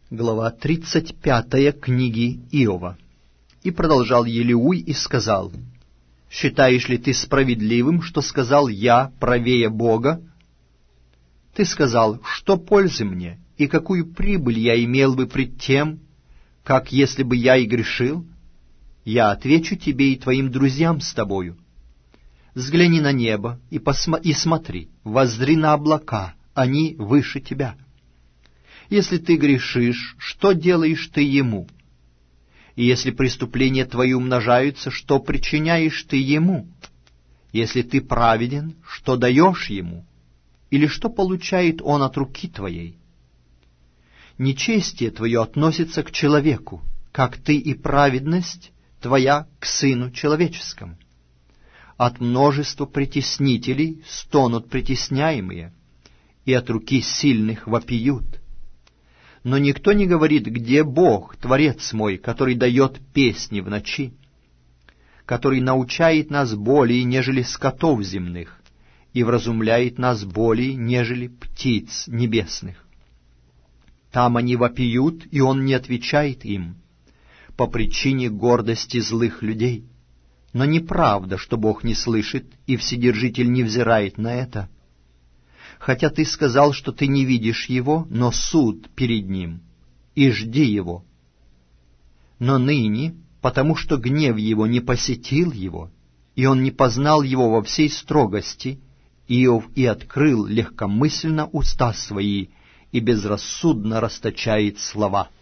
Глава 35 книги Иова. «И продолжал Елиуй и сказал: считаешь ли ты справедливым, что сказал я правее Бога? Ты сказал: что пользы мне, и какую прибыль я имел бы пред тем, как если бы я и грешил? Я отвечу тебе и твоим друзьям с тобою. Взгляни на небо и смотри, воззри на облака, они выше тебя. Если ты грешишь, что делаешь ты ему? И если преступления твои умножаются, что причиняешь ты ему? Если ты праведен, что даешь ему? Или что получает он от руки твоей? Нечестие твое относится к человеку, как ты и праведность твоя к сыну человеческому. От множества притеснителей стонут притесняемые, и от руки сильных вопиют. Но никто не говорит, где Бог, Творец мой, который дает песни в ночи, который научает нас более, нежели скотов земных, и вразумляет нас более, нежели птиц небесных. Там они вопиют, и Он не отвечает им, по причине гордости злых людей. Но неправда, что Бог не слышит, и Вседержитель не взирает на это. Хотя ты сказал, что ты не видишь его, но суд перед ним, и жди его. Но ныне, потому что гнев его не посетил его, и он не познал его во всей строгости, Иов и открыл легкомысленно уста свои, и безрассудно расточает слова».